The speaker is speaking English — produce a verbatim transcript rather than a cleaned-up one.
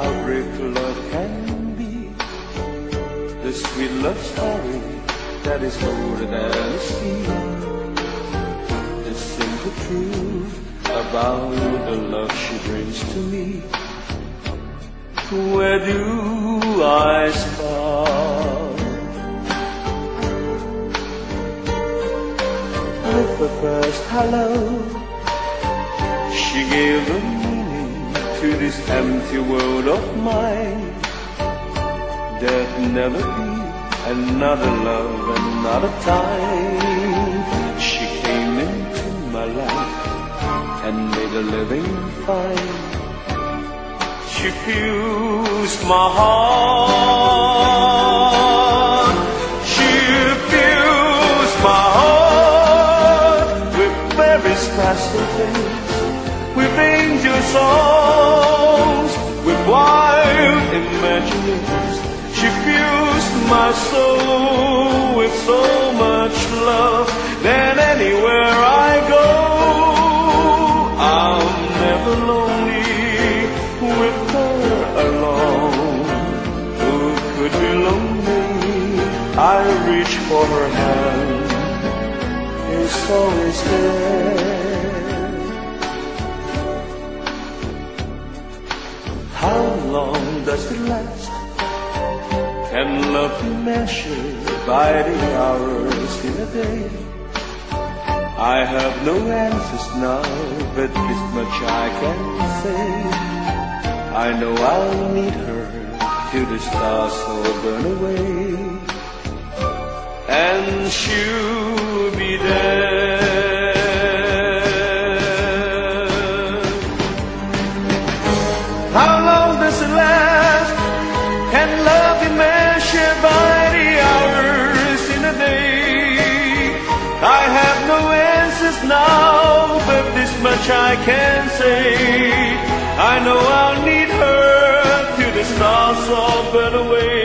how great love can be, the sweet love story that is older than the sea, the simple truth about the love she brings to me. Where do I start? With the first hello, she gave the meaning to this empty world of mine. There'd never be another love, another time. She came into my life and made a living fine. She fused my heart. She fused my heart with very special things, with angel songs, with wild imaginings. She fused my soul with so much love that anywhere I go, I'm never lonely with her alone. Who could be lonely? I reach for her hand, it's always there. How long does it last? Can love be measured by the hours in a day? I have no answers now, but this much I can say. I know I'll meet her till the stars all burn away, and she'll be there. How long does it last? Can love be measured by the hours in a day? I have no answers now, but this much I can say. I know I'll need her till the stars all burn away.